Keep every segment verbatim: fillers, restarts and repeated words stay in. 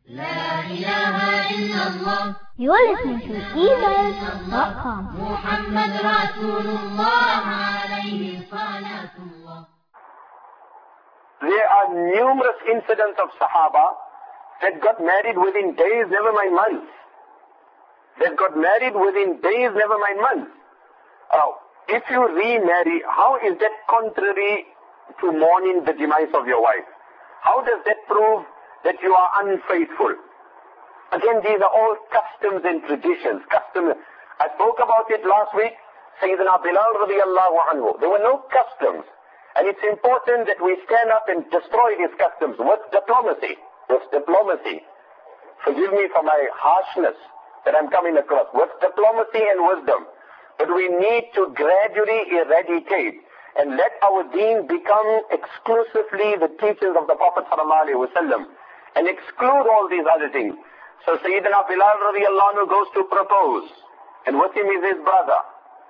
لا إله إلا الله. You are listening to e-mail dot com. محمد رسول الله عليه صلاة الله. There are numerous incidents of Sahaba that got married within days, never mind months. That got married within days, never mind months. Now, if you remarry, how is that contrary to mourning the demise of your wife? How does that prove that you are unfaithful? Again, these are all customs and traditions. Customs. I spoke about it last week. Sayyidina Bilal radiallahu anhu. There were no customs. And it's important that we stand up and destroy these customs with diplomacy. With diplomacy. Forgive me for my harshness that I'm coming across. With diplomacy and wisdom. But we need to gradually eradicate and let our deen become exclusively the teachings of the Prophet sallallahu alaihi wasallam and exclude all these other things. So Sayyidina Bilal radiallahu anhu goes to propose, and with him is his brother.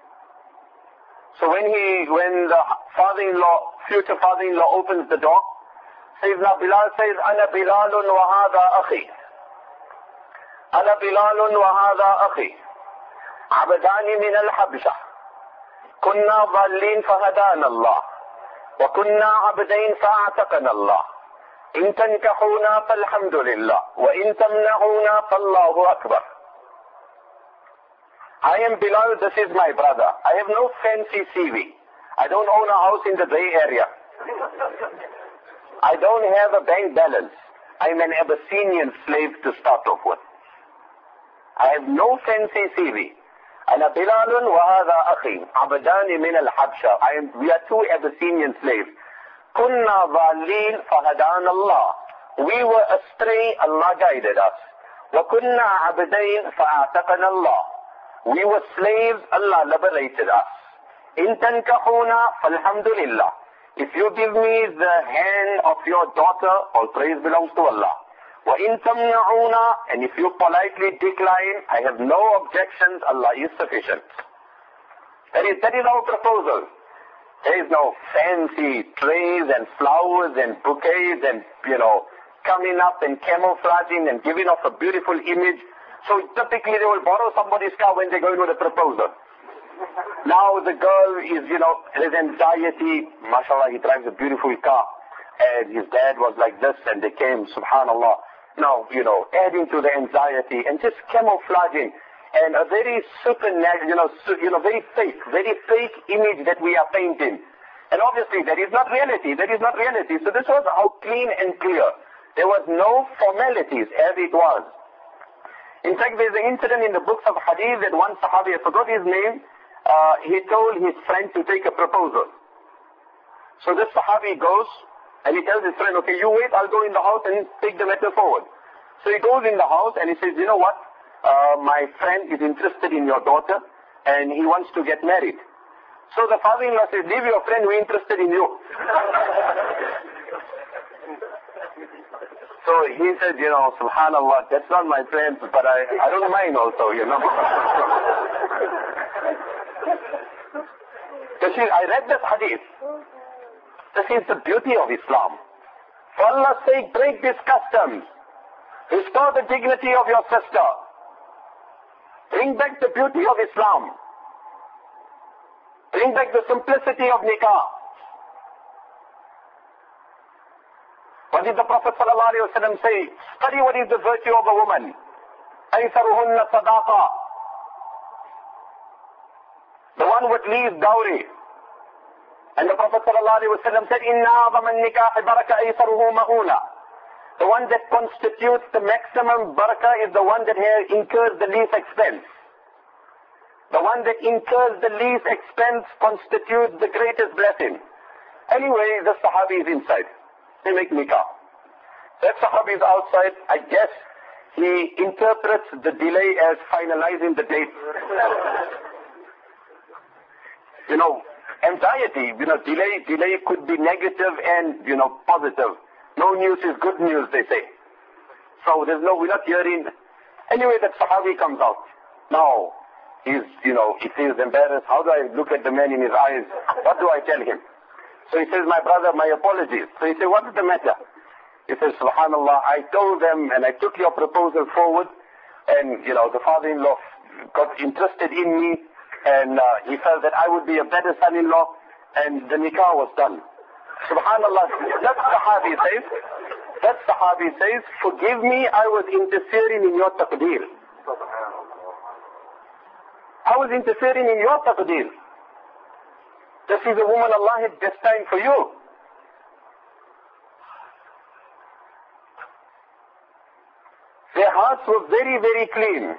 So when he, when the father-in-law, future father-in-law opens the door, Sayyidina Bilal says, Ana Bilalun wa hadha akhi. Ana Bilalun wa hadha akhi. Abdani min al-Habsha. Kunna dhallin fahadana Allah. Wa kunna abdain fa'ataqana Allah. In tankahuna falhamdulillah. Wa in tamnahuna fallahu akbar. I am Bilal, this is my brother. I have no fancy C V. I don't own a house in the Bay Area. I don't have a bank balance. I am an Abyssinian slave to start off with. I have no fancy C V. أنا بلال وهذا أخي عبدان من الحبشة. I am, we are two Abyssinian slaves. كنا ضالين فهدانا الله. We were astray, Allah guided us. وكنا عبدين فأعتقنا الله. We were slaves, Allah liberated us. إن تنكحونا فالحمد لله. If you give me the hand of your daughter, all praise belongs to Allah. وَإِن تَمْنَعُونَا, and if you politely decline, I have no objections, Allah is sufficient. That is, that is our proposal. There is no fancy trays and flowers and bouquets and, you know, coming up and camouflaging and giving off a beautiful image. So typically they will borrow somebody's car when they're going with a proposal. Now the girl is, you know, there's anxiety. MashaAllah, he drives a beautiful car. And his dad was like this and they came, subhanAllah. Now, you know, adding to the anxiety and just camouflaging and a very supernatural, you know, su you know, very fake, very fake image that we are painting. And obviously that is not reality, that is not reality. So this was how clean and clear. There was no formalities as it was. In fact, there's an incident in the books of Hadith that one Sahabi, I forgot his name, uh, he told his friend to take a proposal. So this Sahabi goes, and he tells his friend, okay, you wait, I'll go in the house and take the matter forward. So he goes in the house and he says, you know what, uh, my friend is interested in your daughter and he wants to get married. So the father-in-law says, leave your friend, we're interested in you. So he said, you know, subhanAllah, that's not my friend, but I, I don't mind also, you know. So she, I read this hadith. This is the beauty of Islam. For Allah's sake, break these customs. Restore the dignity of your sister. Bring back the beauty of Islam. Bring back the simplicity of nikah. What did the Prophet ﷺ say? Study what is the virtue of a woman. أَيْسَرُهُنَّ صَدَاقًا. The one with least dowry. And the Prophet ﷺ said, إِنَّ أَعْظَمَ النِّكَاحِ بَرَكَ أَيْسَرُهُ مَهُونَ. The one that constitutes the maximum barakah is the one that incurs the least expense. The one that incurs the least expense constitutes the greatest blessing. Anyway, the Sahabi is inside. They make nikah. That Sahabi is outside. I guess he interprets the delay as finalizing the date. You know, anxiety, you know, delay, delay could be negative and, you know, positive. No news is good news, they say. So there's no, we're not hearing. Anyway, that Sahabi comes out. Now, he's, you know, he feels embarrassed. How do I look at the man in his eyes? What do I tell him? So he says, my brother, my apologies. So he says, what is the matter? He says, subhanallah, I told them and I took your proposal forward, and, you know, the father-in-law got interested in me, and uh, he felt that I would be a better son-in-law, and the nikah was done. Subhanallah, that Sahabi says, that Sahabi says, forgive me, I was interfering in your taqdeer. I was interfering in your taqdeer. This is a woman Allah had destined for you. Their hearts were very, very clean.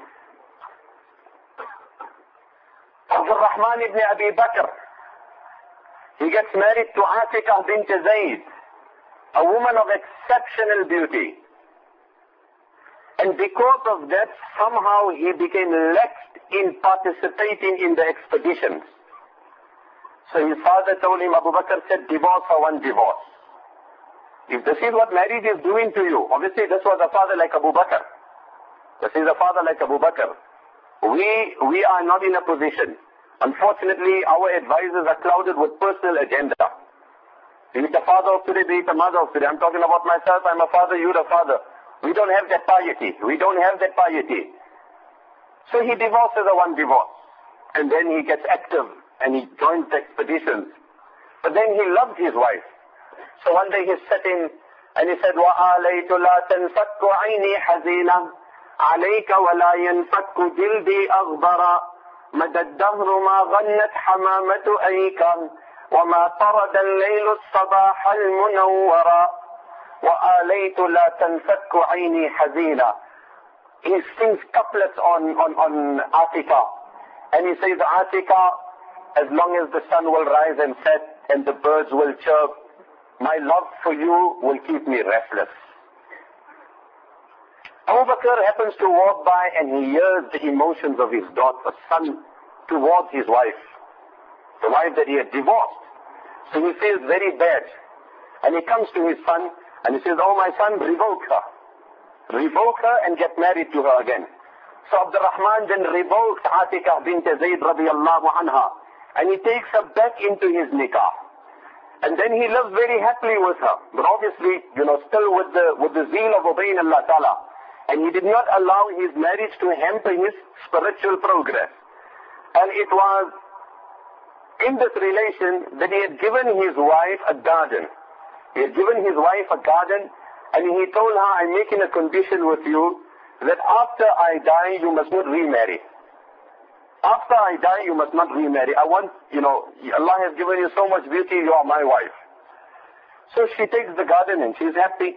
Abdul Rahman ibn Abi Bakr, he gets married to Atika bint Zayd, a woman of exceptional beauty. And because of that, somehow he became laxed in participating in the expeditions. So his father told him, Abu Bakr said, divorce her one divorce. If this is what marriage is doing to you, obviously this was a father like Abu Bakr. This is a father like Abu Bakr. We, we are not in a position. Unfortunately, our advisors are clouded with personal agenda. Be it the father of today, be it the mother of today. I'm talking about myself, I'm a father, you're a father. We don't have that piety. We don't have that piety. So he divorces her one divorce. And then he gets active and he joins the expeditions. But then he loved his wife. So one day he's sitting and he said, وَآلَيْتُ لَا تَنْفَكُّ عَيْنِي حَزِينًا عَلَيْكَ وَلَا يَنْفَكُّ جِلْدِي أَغْبَرًا مَدَى الدَّهْرُ مَا غَنَّتْ حَمَامَةُ أَيْكًا وَمَا طَرَدَ اللَّيْلُ الصَّبَاحَ الْمُنَوَّرًا وَآلَيْتُ لَا تَنْفَكُّ عَيْنِي حَزِينًا. He sings couplets on, on, on Atika. And he says, Atika, as long as the sun will rise and set and the birds will chirp, my love for you will keep me restless. Abu Bakr happens to walk by and he hears the emotions of his daughter, son, towards his wife. The wife that he had divorced. So he feels very bad. And he comes to his son and he says, oh my son, revoke her. Revoke her and get married to her again. So Abdul Rahman then revoked Atika bint Zayd radiyallahu anha. And he takes her back into his nikah. And then he lives very happily with her. But obviously, you know, still with the, with the zeal of obeying Allah Ta'ala. And he did not allow his marriage to hamper his spiritual progress. And it was in this relation that he had given his wife a garden. He had given his wife a garden, and he told her, I'm making a condition with you that after I die, you must not remarry. After I die, you must not remarry. I want, you know, Allah has given you so much beauty, you are my wife. So she takes the garden and she's happy.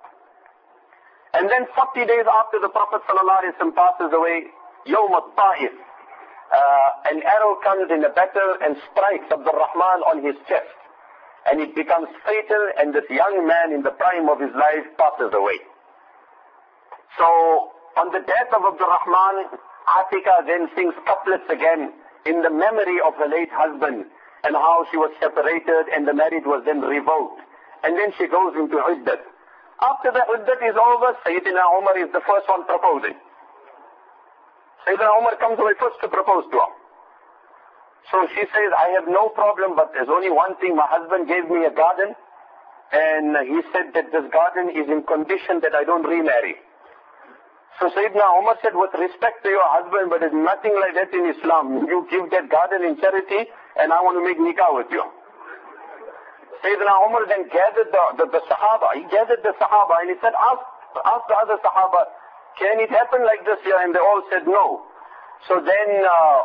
And then forty days after the Prophet ﷺ passes away, Yawm al-Ta'if, uh, an arrow comes in a battle and strikes Abdul Rahman on his chest. And it becomes fatal, and this young man in the prime of his life passes away. So, on the death of Abdul Rahman, Atika then sings couplets again in the memory of her late husband and how she was separated and the marriage was then revoked. And then she goes into Iddat. After the Iddat is over, Sayyidina Umar is the first one proposing. Sayyidina Umar comes away first to propose to her. So she says, I have no problem, but there's only one thing. My husband gave me a garden, and he said that this garden is in condition that I don't remarry. So Sayyidina Umar said, with respect to your husband, but there's nothing like that in Islam. You give that garden in charity, and I want to make nikah with you. Sayyidina Umar then gathered the, the, the Sahaba. He gathered the Sahaba, and he said, ask, ask the other Sahaba, can it happen like this here? And they all said no. So then, uh,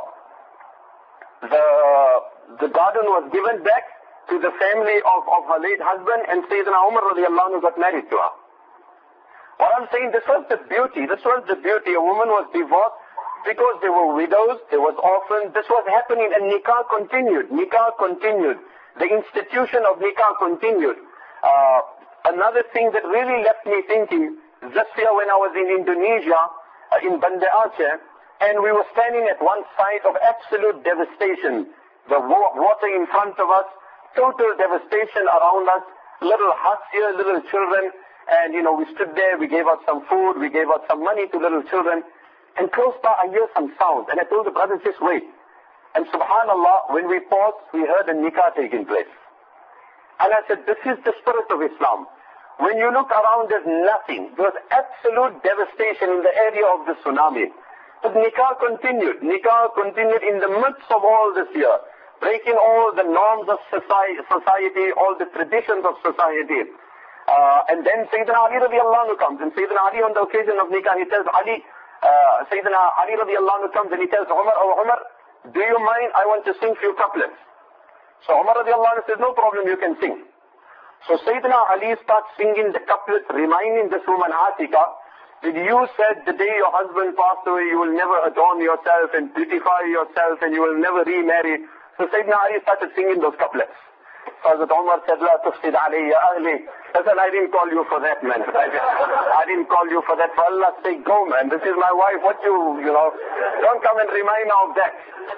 The, the garden was given back to the family of, of her late husband, and Sayyidina Umar radiallahu anhu got married to her. What I'm saying, this was the beauty, this was the beauty. A woman was divorced because they were widows, there was orphans. This was happening, and nikah continued, nikah continued. The institution of nikah continued. Uh, another thing that really left me thinking, this year when I was in Indonesia, uh, in Banda Aceh, and we were standing at one site of absolute devastation. The water in front of us, total devastation around us, little huts here, little children. And, you know, we stood there, we gave out some food, we gave out some money to little children. And close by, I hear some sound. And I told the brothers, just wait. And subhanallah, when we paused, we heard a nikah taking place. And I said, this is the spirit of Islam. When you look around, there's nothing. There was absolute devastation in the area of the tsunami. But nikah continued. Nikah continued in the midst of all this year, breaking all the norms of society, all the traditions of society. Uh, and then Sayyidina Ali radiallahu anhu comes, and Sayyidina Ali on the occasion of nikah, he tells Ali, uh, Sayyidina Ali radiallahu anhu comes and he tells Umar, oh Umar, do you mind, I want to sing few couplets. So Umar radiallahu anhu says, no problem, you can sing. So Sayyidina Ali starts singing the couplets, reminding this woman Atika, that you said the day your husband passed away, you will never adorn yourself and beautify yourself and you will never remarry. So Sayyidina Ali started singing those couplets. Hazrat Umar said, La tufsid alayya ahli. Listen, I didn't call you for that, man. I, I didn't call you for that. For Allah's sake, go, man. This is my wife. What you, you know, don't come and remind me of that.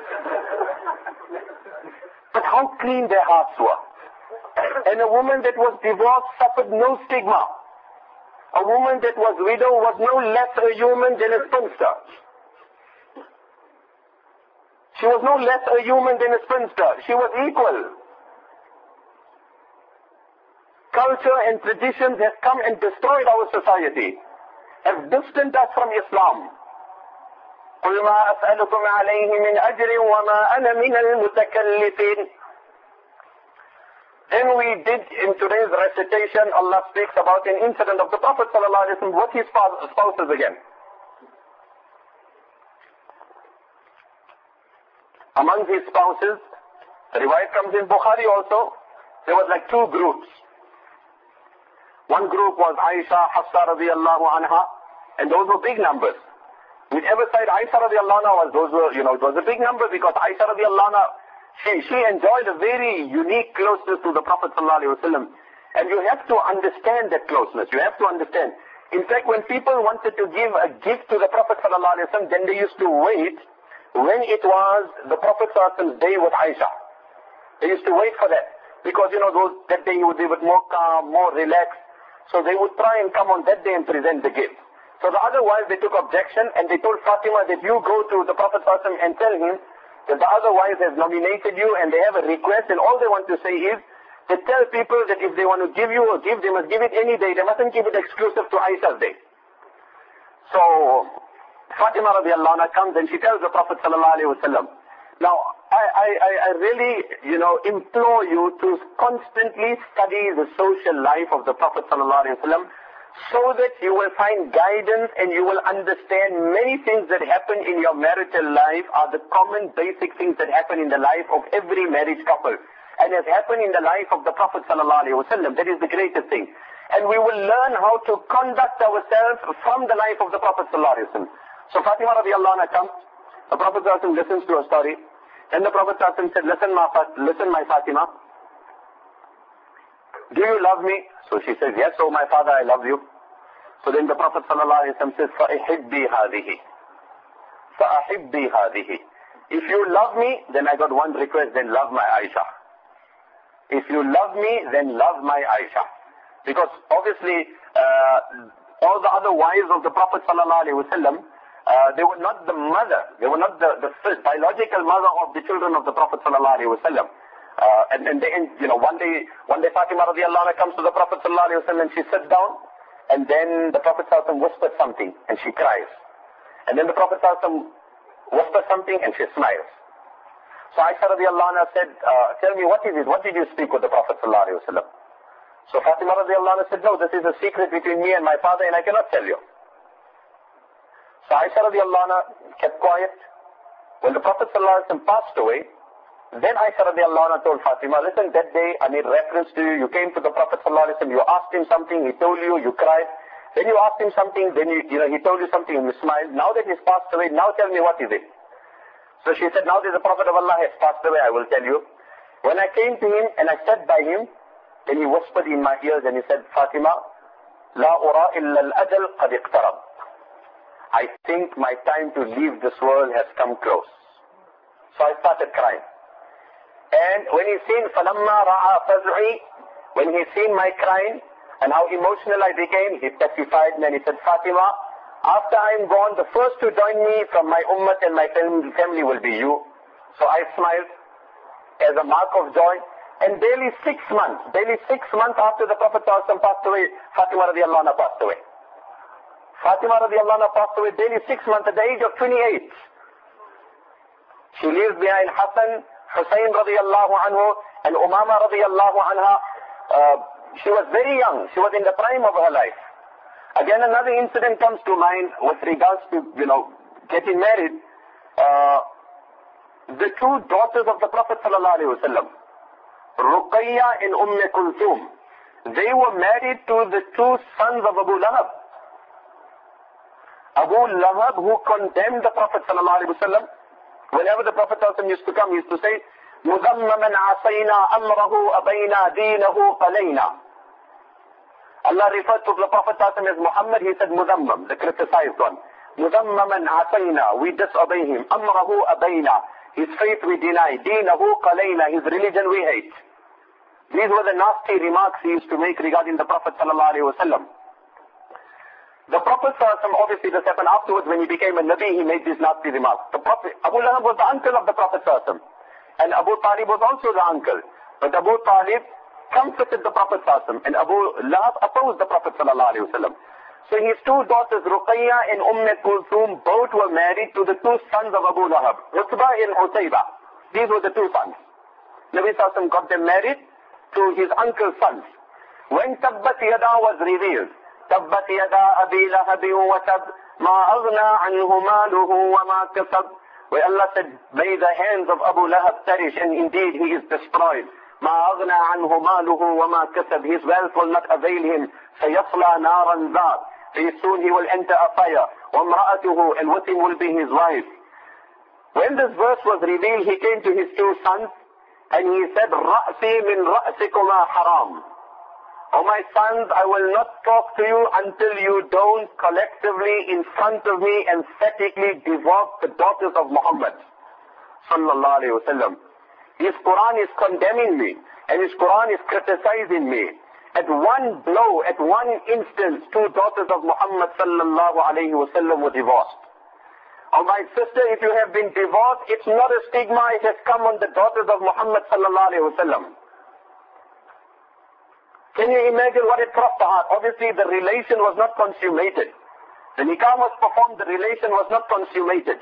But how clean their hearts were. And a woman that was divorced suffered no stigma. A woman that was widow was no less a human than a spinster. She was no less a human than a spinster. She was equal. Culture and traditions have come and destroyed our society, have distanced us from Islam. قُلْ مَا أَسْأَلُكُمْ عَلَيْهِ مِنْ أَجْرٍ وَمَا أَنَا مِنَ الْمُتَكَلِّفِينَ. Then we did, in today's recitation, Allah speaks about an incident of the Prophet ﷺ with his spouses again. Among his spouses, the riwayat comes in Bukhari also, there was like two groups. One group was Aisha, Hafsa radiallahu anha, and those were big numbers. Whichever side Aisha radiallahu anha was, those were, you know, it was a big number because Aisha radiallahu anha, she, she enjoyed a very unique closeness to the Prophet sallallahu alaihi wasallam. And you have to understand that closeness. You have to understand. In fact, when people wanted to give a gift to the Prophet sallallahu alaihi wasallam, then they used to wait when it was the Prophet sallallahu alaihi wasallam's day with Aisha. They used to wait for that. Because, you know, those, that day he would be more calm, more relaxed. So they would try and come on that day and present the gift. So the other wives, they took objection and they told Fatima that you go to the Prophet ﷺ and tell him that the other wives has nominated you and they have a request and all they want to say is to tell people that if they want to give you a gift, they must give it any day. They mustn't give it exclusive to Aisha's day. So Fatima radiallahu anha comes and she tells the Prophet ﷺ. Now, I, I, I really, you know, implore you to constantly study the social life of the Prophet ﷺ so that you will find guidance and you will understand many things that happen in your marital life are the common basic things that happen in the life of every marriage couple. And has happened in the life of the Prophet ﷺ. That is the greatest thing. And we will learn how to conduct ourselves from the life of the Prophet ﷺ. So Fatima radiallahu anha comes. The Prophet ﷺ listens to her story. And the Prophet ﷺ said, listen my, listen my Fatima, do you love me? So she says, yes, oh my father, I love you. So then the Prophet ﷺ says, فَأَحِبِّي هَذِهِ فَأَحِبِّي هَذِهِ. If you love me, then I got one request, then love my Aisha. If you love me, then love my Aisha. Because obviously, uh, all the other wives of the Prophet ﷺ, Uh, they were not the mother, they were not the, the biological mother of the children of the Prophet sallallahu alaihi wasallam. Uh, and, and they, and, you know, one day, one day Fatima radiallahu anha comes to the Prophet sallallahu alaihi wasallam and she sits down, and then the Prophet sallallahu alaihi wasallam whispers something, and she cries. And then the Prophet sallallahu alaihi wasallam whispers something, and she smiles. So Aisha radiallahu anha said, uh, tell me, what is it? What did you speak with the Prophet sallallahu alaihi wasallam? So Fatima radiallahu anha said, no, this is a secret between me and my father, and I cannot tell you. So Aisha radiallahu anha kept quiet. When the Prophet sallallahu alaihi wasallam passed away, then Aisha radiallahu anha told Fatima, listen, that day I made reference to you, you came to the Prophet sallallahu alaihi wasallam, you asked him something, he told you, you cried. Then you asked him something, then you, you know, he told you something and you smiled. Now that he's passed away, now tell me what is it? So she said, now that the Prophet of Allah has passed away, I will tell you. When I came to him and I sat by him, then he whispered in my ears and he said, Fatima, La ura illa al-ajal qad iqtarab. I think my time to leave this world has come close. So I started crying. And when he seen فَلَمَّا رَعَى فَزْعِي, when he seen my crying and how emotional I became, he testified and he said, Fatima, after I'm gone, the first to join me from my ummah and my family will be you. So I smiled as a mark of joy. And barely six months, barely six months after the Prophet ﷺ passed away, Fatima radiallahu anha passed away. Fatima radiallahu anha passed away barely six months at the age of twenty-eight. She leaves behind Hassan, Hussein radiallahu anhu, and Umama radiallahu anha. Uh, she was very young. She was in the prime of her life. Again, another incident comes to mind with regards to, you know, getting married. Uh, the two daughters of the Prophet sallallahu alaihi wasallam, Ruqayya and Umm Kulthum, they were married to the two sons of Abu Lahab. Abu Lahab, who condemned the Prophet sallallahu alaihi wasallam, whenever the Prophet sallallahu alaihi wasallam used to come, he used to say, مُذَمَّمًا عَصَيْنَا أَمْرَهُ أَبَيْنَا دِينَهُ قَلَيْنَا. Allah referred to the Prophet sallallahu alaihi wasallam as Muhammad, he said Muzammam, the criticized one. مُذَمَّمًا عَصَيْنَا, we disobey him. أَمْرَهُ أَبَيْنَا, his faith we deny. دِينَهُ قَلَيْنَا, his religion we hate. These were the nasty remarks he used to make regarding the Prophet sallallahu alaihi wasallam. The Prophet ﷺ, obviously this happened afterwards when he became a Nabi, he made these nasty remarks. The Prophet, Abu Lahab was the uncle of the Prophet ﷺ. And Abu Talib was also the uncle. But Abu Talib comforted the Prophet ﷺ. And Abu Lahab opposed the Prophet ﷺ. So his two daughters, Ruqayya and Umm Kulthum, both were married to the two sons of Abu Lahab, Utbah and Utayba. These were the two sons. Nabi ﷺ got them married to his uncle's sons. When Tabbat Yada was revealed, تبت يدا أبي لهب وتب ما أغنى عنه ماله وما كسب. Where Allah said, may the hands of Abu Lahab perish, and indeed he is destroyed. ما أغنى عنه ماله وما كسب. His wealth will not avail him. سيصلى نارا ذات. Very soon he will enter a fire. وامرأته, and with him will be his wife. When this verse was revealed, he came to his two sons and he said, رأسي من رأسكما حرام. Oh my sons, I will not talk to you until you don't collectively in front of me emphatically divorce the daughters of Muhammad sallallahu alaihi wasallam. His Quran is condemning me and his Quran is criticizing me. At one blow, at one instance, two daughters of Muhammad sallallahu alaihi wasallam were divorced. Oh my sister, if you have been divorced, it's not a stigma, it has come on the daughters of Muhammad sallallahu alaihi wasallam. Can you imagine what it crossed the heart? Obviously the relation was not consummated. The nikah was performed, the relation was not consummated.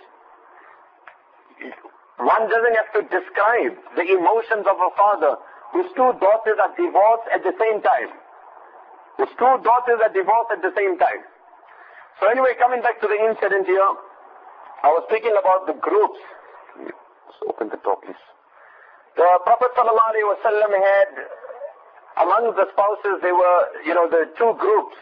One doesn't have to describe the emotions of a father whose two daughters are divorced at the same time. Whose two daughters are divorced at the same time. So anyway, coming back to the incident here, I was speaking about the groups. Let's open the door, please. The Prophet sallallahu alaihi wasallam had, among the spouses, they were, you know, the two groups.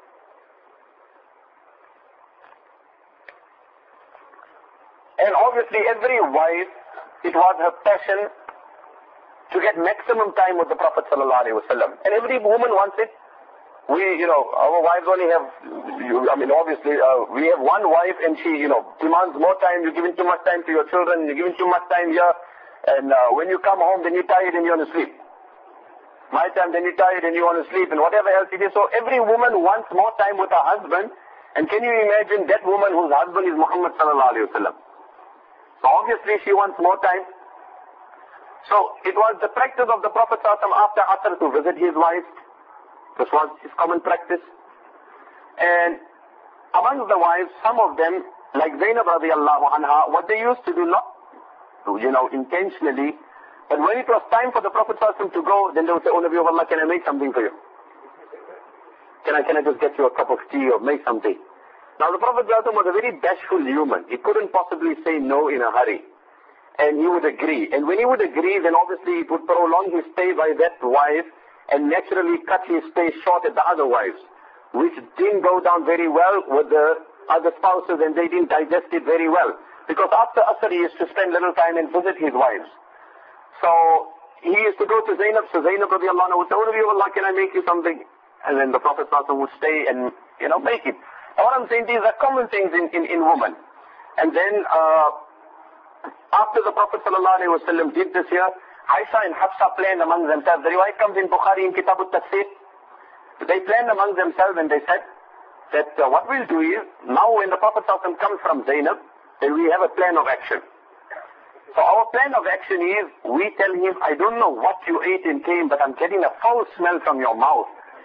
And obviously every wife, it was her passion to get maximum time with the Prophet sallallahu alaihi wasallam. And every woman wants it. We, you know, our wives only have, I mean, obviously, uh, we have one wife and she, you know, demands more time. You're giving too much time to your children, you're giving too much time here. And uh, when you come home, then you're tired and you want to sleep. My time, then you're tired and you want to sleep and whatever else it is. So every woman wants more time with her husband. And can you imagine that woman whose husband is Muhammad sallallahu alaihi wasallam? So obviously she wants more time. So it was the practice of the Prophet sallallahu alaihi wasallam after Asr to visit his wife. This was his common practice. And among the wives, some of them, like Zainab radiallahu anha, what they used to do, not, you know, intentionally, but when it was time for the Prophet ﷺ to go, then they would say, oh Nabi of Allah, can I make something for you? Can I, can I just get you a cup of tea or make something? Now the Prophet ﷺ was a very bashful human. He couldn't possibly say no in a hurry. And he would agree. And when he would agree, then obviously it would prolong his stay by that wife and naturally cut his stay short at the other wives, which didn't go down very well with the other spouses and they didn't digest it very well. Because after Asr he used to spend little time and visit his wives. So he used to go to Zainab, so Zainab radiallahu anha would say, oh Nabi of Allah, can I make you something? And then the Prophet would stay and, you know, make it. Now what I'm saying, these are common things in, in, in women. And then, uh, after the Prophet sallallahu alaihi wasallam did this here, Aisha and Hafsa planned among themselves. The riwayat comes in Bukhari in Kitab al-Tafsir. They planned among themselves and they said that uh, what we'll do is, now when the Prophet sallallahu alaihi wasallam comes from Zainab, then we have a plan of action. So our plan of action is, we tell him, I don't know what you ate in came, but I'm getting a foul smell from your mouth.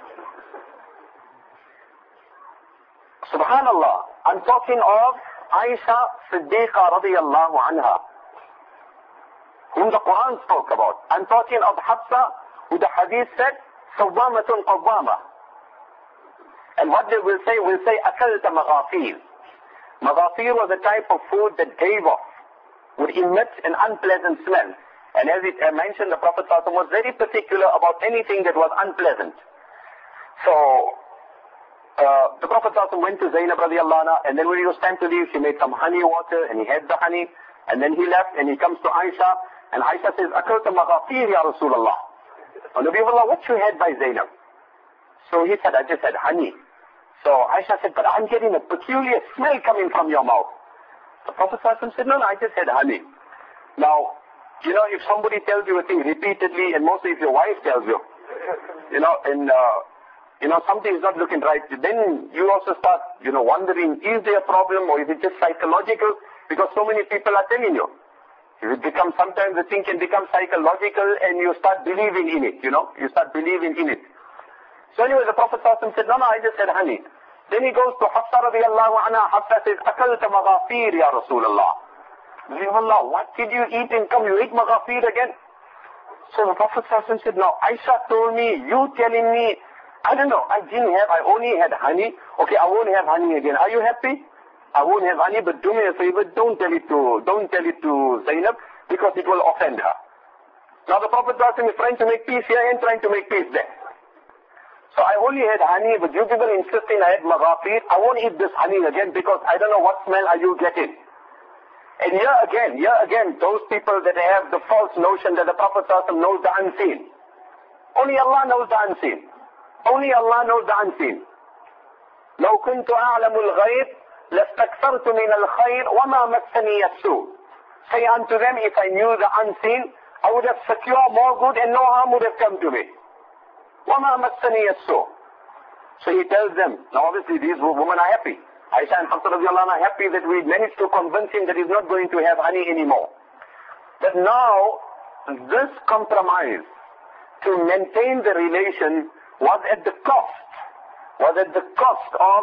Subhanallah, I'm talking of Aisha Siddiqa radiyallahu anha, whom the Quran spoke about. I'm talking of Hafsa, who the hadith said, Sawwamatun Qawwama. And what they will say, will say, Akalta maghafir. Maghafir was a type of food that gave off, would emit an unpleasant smell. And as it I mentioned, the Prophet ﷺ was very particular about anything that was unpleasant. So, uh, the Prophet ﷺ went to Zainab radiallahu anha, and then when he was time to leave, she made some honey water, and he had the honey, and then he left, and he comes to Aisha, and Aisha says, Akalta maghafir ya Rasulullah. Oh, Nabi of Allah, what you had by Zainab? So he said, I just had honey. So Aisha said, but I'm getting a peculiar smell coming from your mouth. The Prophet ﷺ said, no, no, I just had honey. Now, you know, if somebody tells you a thing repeatedly, and mostly if your wife tells you, you know, and, uh, you know, something's not looking right, then you also start, you know, wondering, is there a problem or is it just psychological? Because so many people are telling you. It becomes, sometimes the thing can become psychological and you start believing in it, you know, you start believing in it. So anyway, the Prophet ﷺ said, no, no, I just said honey. Then he goes to Hafsa radiallahu anha. Hafsa says, Akalta maghafir ya Rasulullah. Allah, what did you eat and come? You ate maghafir again? So the Prophet ﷺ said, no, Aisha told me, you telling me, I don't know, I didn't have, I only had honey. Okay, I won't have honey again. Are you happy? I won't have honey, but do me a favor, don't tell it to, don't tell it to Zainab, because it will offend her. Now the Prophet ﷺ is trying to make peace here and trying to make peace there. So I only had honey, but you people insisting I had maghafir. I won't eat this honey again because I don't know what smell are you getting. And here again, here again, those people that have the false notion that the Prophet ﷺ knows the unseen. Only Allah knows the unseen. Only Allah knows the unseen. لو كنت أعلم الغيب لاستكثرت من الخير وما مسني السوء. Say unto them, if I knew the unseen, I would have secured more good and no harm would have come to me. وَمَا مَسَّنِيَ السُّوءُ. So he tells them, now obviously these women are happy. Aisha and Hafsa radiallahu anha are happy that we managed to convince him that he's not going to have honey anymore. But now, this compromise to maintain the relation was at the cost, was at the cost of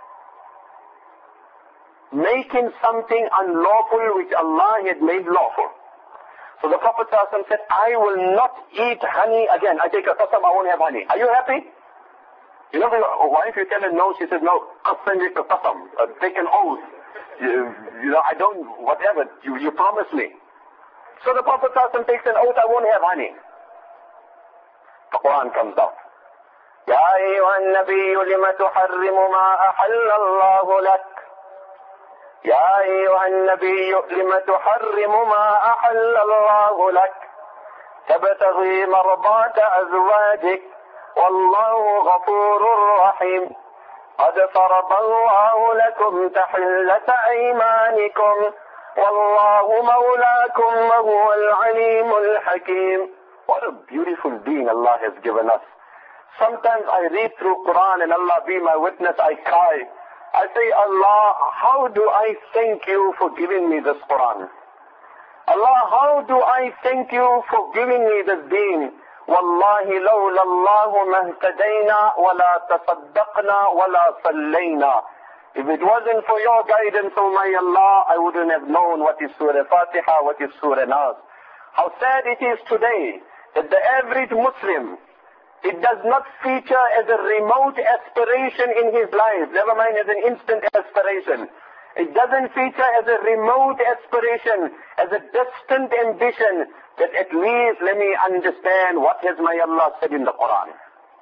making something unlawful which Allah had made lawful. So the Prophet ﷺ said, I will not eat honey again. I take a qasam, I won't have honey. Are you happy? You know, the wife, you tell her no, she says, no, qasam is a qasam. Uh, take an oath. You, you know, I don't, whatever, you, you promise me. So the Prophet ﷺ takes an oath, I won't have honey. The Quran comes down. يا أيها النبي لم تحرم ما أحل الله لك يا أيها النبي لم تحرم ما أحل الله لك تبتغي مرضات أزواجك والله غفور رحيم قد فرض الله لكم تحلة أيمانكم والله مولاكم وهو العليم الحكيم. What a beautiful being Allah has given us. Sometimes I read through Quran and Allah be my witness, I cry. I say, Allah, how do I thank you for giving me this Quran? Allah, how do I thank you for giving me this deen? Wallahi lawla Allahu mahtadayna wa la tasaddaqna wa la sallayna. If it wasn't for your guidance, oh my Allah, I wouldn't have known what is Surah Fatiha, what is Surah Nas. How sad it is today that the average Muslim, it does not feature as a remote aspiration in his life, never mind as an instant aspiration. It doesn't feature as a remote aspiration, as a distant ambition, that at least let me understand what has my Allah said in the Quran.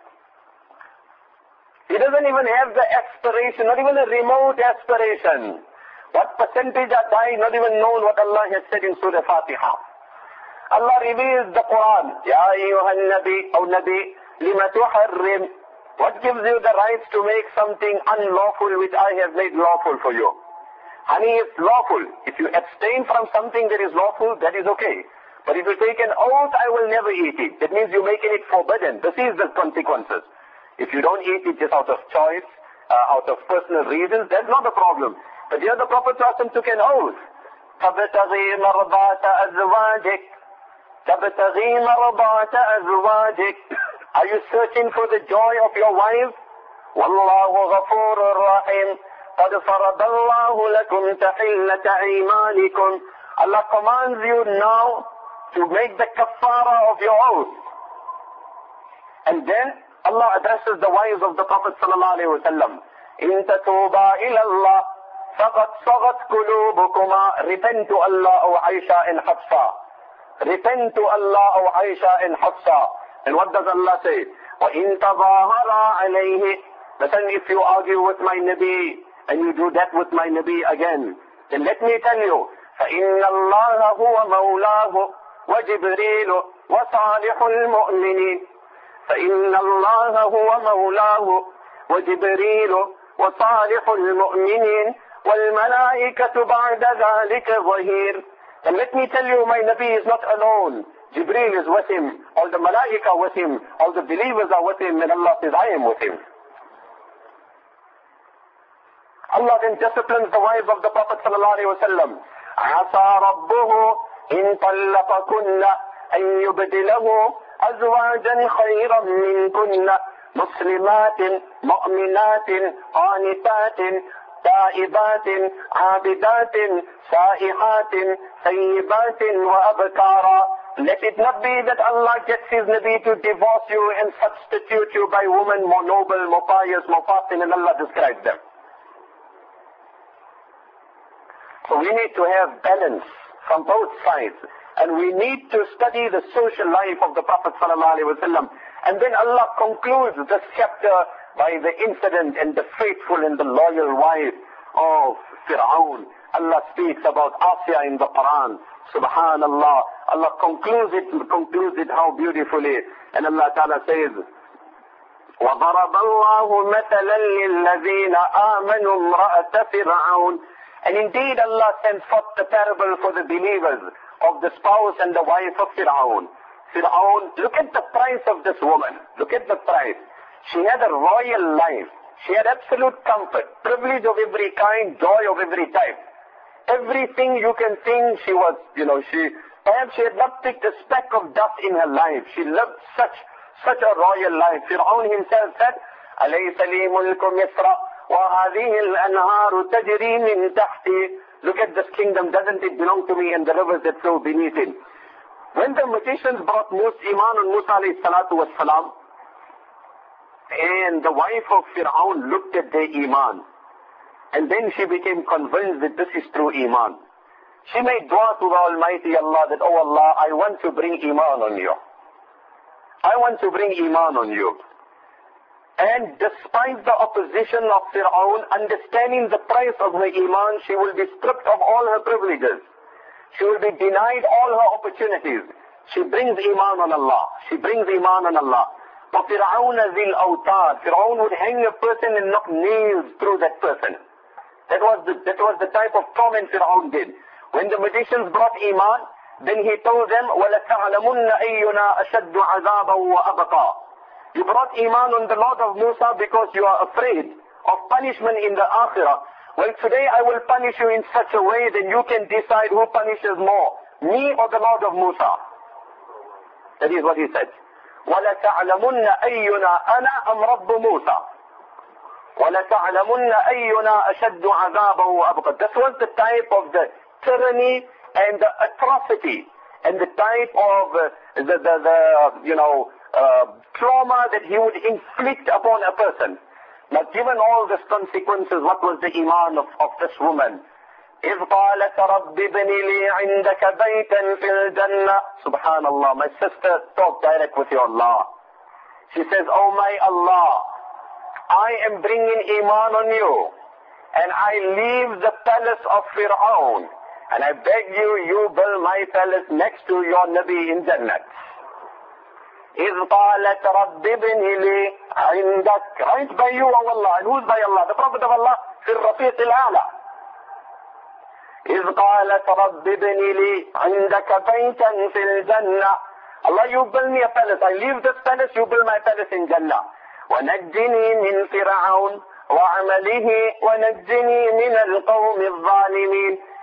He doesn't even have the aspiration, not even a remote aspiration. What percentage are dying, not even knowing what Allah has said in Surah Fatiha. Allah reveals the Quran. Ya ayyuhan nabi, O Nabi, lima tuharrim. What gives you the right to make something unlawful which I have made lawful for you? Honey is lawful. If you abstain from something that is lawful, that is okay. But if you take an oath, I will never eat it. That means you're making it forbidden. This is the consequences. If you don't eat it just out of choice, uh, out of personal reasons, that's not a problem. But here the Prophet ﷺ took an oath تبتغي مرضات أزواجك تبتغي مرضات أزواجك. Are you searching for the joy of your wife? والله غفور رحيم. قد فرض الله لكم تحلة أيمانكم. Allah commands you now to make the kafara of your oath. And then Allah addresses the wives of the Prophet sallallahu alaihi wasallam. إن تتوبا إلى الله فقد صغت قلوبكما. Repent to Allah, O Aisha and Hafsa. Repent to Allah, O Aisha and Hafsa. And what does Allah say? وَإِن تَظَاهَرَا عَلَيْهِ. Listen, if you argue with my Nabi, and you do that with my Nabi again, then let me tell you, فَإِنَّ اللَّهَ هُوَ مَوْلَاهُ وَجِبْرِيلُ وَصَالِحُ الْمُؤْمِنِينَ. فَإِنَّ اللَّهَ هُوَ مَوْلَاهُ وَجِبْرِيلُ وَصَالِحُ الْمُؤْمِنِينَ وَالْمَلَائِكَةُ بَعْدَ ذَلِكَ ظَهِيرٌ. And let me tell you, my Nabi is not alone. Jibreel is with him, all the Malaika with him, all the believers are with him, and Allah says, I am with him. Allah then disciplines the wives of the Prophet sallallahu alaihi wasallam. عَسَى رَبُّهُ إِن طَلَّقَكُنَّ أَن يُبْدِلَهُ أَزْوَاجًا خَيْرًا مِنْكُنَّ مُسْلِمَاتٍ مُؤْمِنَاتٍ قَانِتَاتٍ تائبات عابدات سائحات ثيبات وأبكارا. Let it not be that Allah gets His Nabi to divorce you and substitute you by women more noble, more pious, more fasting, and Allah describes them. So we need to have balance from both sides. And we need to study the social life of the Prophet ﷺ. And then Allah concludes this chapter by the incident and the faithful and the loyal wife of Fir'aun. Allah speaks about Asya in the Quran. Subhanallah. Allah concludes it, concludes it how beautifully. And Allah Ta'ala says, وَضَرَبَ اللَّهُ مَثَلًا لِلَّذِينَ آمَنُوا امْرَأَةَ فِرْعَوْنَ. And indeed Allah sends forth the parable for the believers of the spouse and the wife of Fir'aun. Fir'aun, look at the price of this woman. Look at the price. She had a royal life. She had absolute comfort, privilege of every kind, joy of every type. Everything you can think she was, you know, she, perhaps she had not picked a speck of dust in her life. She lived such, such a royal life. Fir'aun himself said, أَلَيْسَ لِي مُلْكُ مِصْرَ وَهَذِهِ الْأَنْهَارُ تَجْرِي مِنْ تَحْتِي. Look at this kingdom, doesn't it belong to me, and the rivers that flow beneath it. When the magicians brought Musa, Iman on Musa alayhi salatu was salam, and the wife of Fir'aun looked at their Iman, and then she became convinced that this is true Iman. She made dua to the Almighty Allah that, oh Allah, I want to bring Iman on you. I want to bring Iman on you. And despite the opposition of Fir'aun, understanding the price of her Iman, she will be stripped of all her privileges. She will be denied all her opportunities. She brings Iman on Allah. She brings Iman on Allah. وَفِرْعَوْنَ ذِي الْأَوْتَادِ. Fir'aun would hang a person and knock nails through that person. That was the, that was the type of torment Fir'aun did. When the magicians brought Iman, then he told them, وَلَتَعْلَمُنَّ أَيُّنَا أَشَدُّ عَذَابًا وَأَبْقَى. You brought Iman on the Lord of Musa because you are afraid of punishment in the Akhirah. Well, today I will punish you in such a way that you can decide who punishes more, me or the Lord of Musa. That is what he said. وَلَتَعْلَمُنَّ أَيُّنَا أَنَا أَمْ رَبُّ مُوسَى وَلَتَعْلَمُنَّ أَيُّنَا أَشَدُّ عَذَابًا وَأَبْقَى. This was the type of the tyranny and the atrocity and the type of uh, the, the, the, you know, uh, trauma that he would inflict upon a person. Now, given all these consequences, what was the Iman of, of this woman? إِذْ قَالَتْ رَبِّ ابْنِ لِي عِنْدَكَ بَيْتًا فِي الْجَنَّةِ. Subhanallah, my sister talk direct with your Allah. She says, oh my Allah, I am bringing Iman on you, and I leave the palace of Fir'aun, and I beg you, you build my palace next to your Nabi in Jannah. إِذْ قَالَتْ رَبِّ ابْنِ لِي عِنْدَكَ. Right by you, O Allah. And who's by Allah? The Prophet of Allah, في الرفيق الأعلى. إِذْ قَالَتْ رَبِّ ابْنِ لِي عِنْدَكَ بَيْتًا فِي الْجَنَّةِ. Allah, you build me a palace. I leave this palace, you build my palace in Jannah. وَنَجِّنِي مِنْ فِرْعَوْنَ وَعَمَلِهِ وَنَجِّنِي مِنَ الْقَوْمِ الظَّالِمِينَ.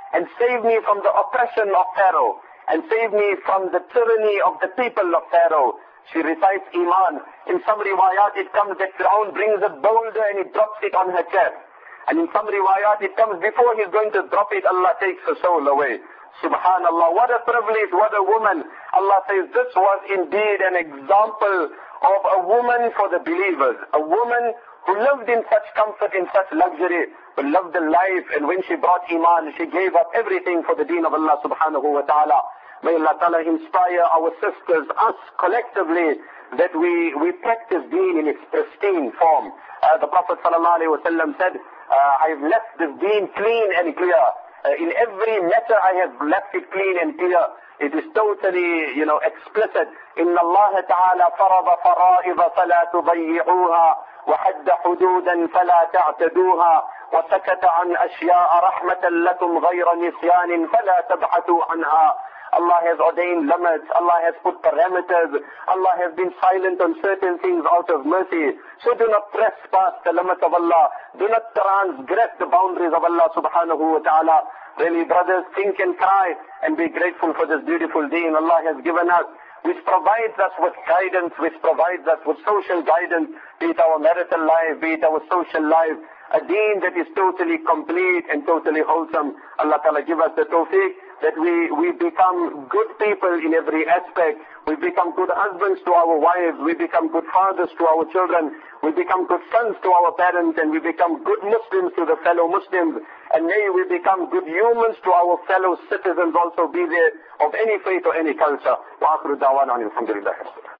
and save me from the oppression of Pharaoh, and save me from the tyranny of the people of Pharaoh. She recites Iman. In some riwayat it comes that Fir'aun brings a boulder and he drops it on her chest. And in some riwayat it comes before he's going to drop it, Allah takes her soul away. Subhanallah, what a privilege, what a woman. Allah says this was indeed an example of a woman for the believers. A woman who lived in such comfort, in such luxury, but loved the life, and when she brought Iman, she gave up everything for the deen of Allah subhanahu wa ta'ala. May Allah ta'ala inspire our sisters, us collectively, that we, we practice deen in its pristine form. Uh, the Prophet sallallahu alayhi wa sallam said, uh, I've left this deen clean and clear. Uh, in every matter I have left it clean and clear. It is totally, you know, explicit. إن الله تعالى فرض فرائض فلا تضيعوها وحد حدودا فلا تعتدوها وسكت عن أشياء رحمة لكم غير نسيان فلا تبحثوا عنها. Allah has ordained limits. Allah has put parameters. Allah has been silent on certain things out of mercy. So do not trespass the limits of Allah. Do not transgress the boundaries of Allah subhanahu wa ta'ala. Really, brothers, think and cry and be grateful for this beautiful deen Allah has given us, which provides us with guidance, which provides us with social guidance, be it our marital life, be it our social life. A deen that is totally complete and totally wholesome. Allah Ta'ala give us the tawfiq that we, we become good people in every aspect. We become good husbands to our wives. We become good fathers to our children. We become good sons to our parents. And we become good Muslims to the fellow Muslims. And may we become good humans to our fellow citizens also, be they of any faith or any culture. Wa akhiru da'wana alhamdulillah.